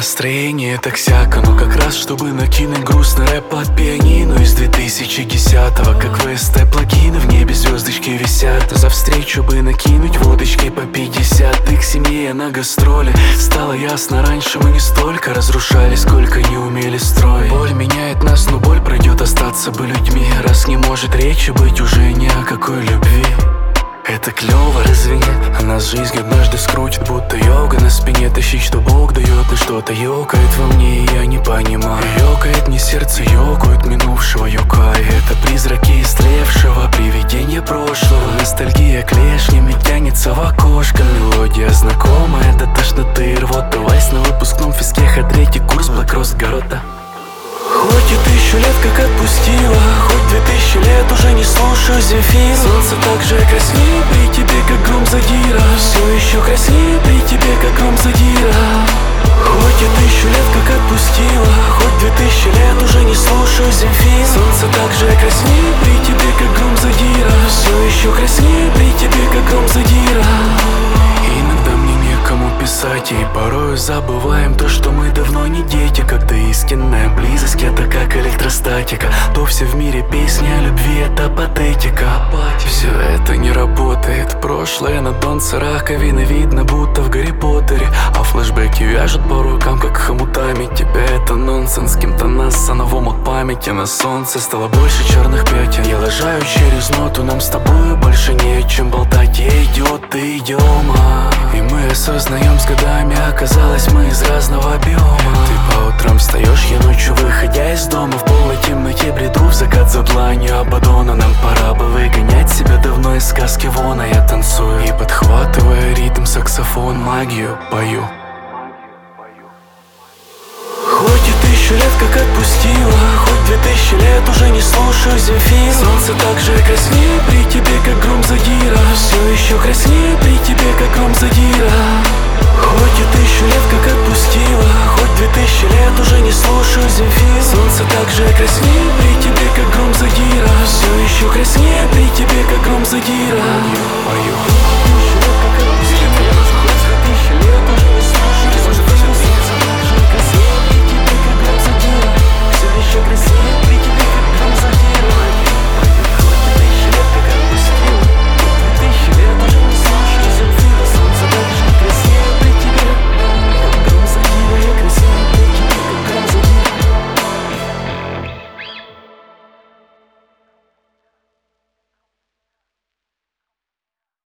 настроение так сяко, но как раз чтобы накинуть грустный рэп под пианино из 2010-го. Как ВСТ плагины, в небе звездочки висят. За встречу бы накинуть водочки по 50. Ты к семье на гастроли. Стало ясно, раньше мы не столько разрушали, сколько не умели строить. Боль меняет нас, но боль пройдет, остаться бы людьми. Раз не может речи быть уже ни о какой любви. Это клёво, разве нет? А нас жизнь однажды скрутит, будто йога на спине. Тащить, что Бог дает, но что-то ёкает во мне, и я не понимаю. Ёкает мне сердце, ёкают минувшего юкай. Это призраки истлевшего, привидения прошлого. Ностальгия клешнями тянется в окошко. Мелодия знакомая до тошноты и рвота. Вайс на выпускном физке, третий курс, Блэк-Роз, Горота. Хоть и 1000 лет как отпустила, хоть 2000 лет уже не слушаю Земфиру. Солнце так же краснеет при тебе, как гром задира. Все еще краснеет при тебе, как гром задира. Хоть и 1000 лет как отпустила, хоть 2000 лет уже не слушаю Земфиру. Солнце так же краснеет при тебе, как гром задира. Все еще краснеет при тебе, как гром задира. Иногда мне некому писать, и порою забываем то, что мы давно не дети. Когда истинная близость — это как электростатика, то все в мире песни о любви — это патетика. Все это не работает, прошлое на донце раковины видно, будто в Гарри Поттере. А флешбеки вяжут по рукам, как хомутами. Тебя это нонсенс, кем-то нас новом от памяти. На солнце стало больше черных пятен. Я лажаю через ноту, нам с тобой больше не о чем болтать. Я идиот, ты идиома, и мы осознаем с годами, оказалось, мы из разного биома. Ты по утрам встаешь, я ночью, выходя из дома, в полной темноте бреду в закат за дланью Абадона. Нам пора бы выгонять себя давно из сказки вон. А я танцую и, подхватывая ритм, саксофон, магию пою. Хоть и 1000 лет как отпустила, хоть 2000 лет уже не слушаю Земфиру. Солнце так же краснеет при тебе, как гром задира. Все еще краснеет при тебе, как гром задира. Хоть и 1000 лет как отпустила, хоть 2000 лет уже не слушаю Земфиру. Солнце так же краснеет при тебе, как гром задира. Все еще краснеет при тебе, как гром задира. Пою.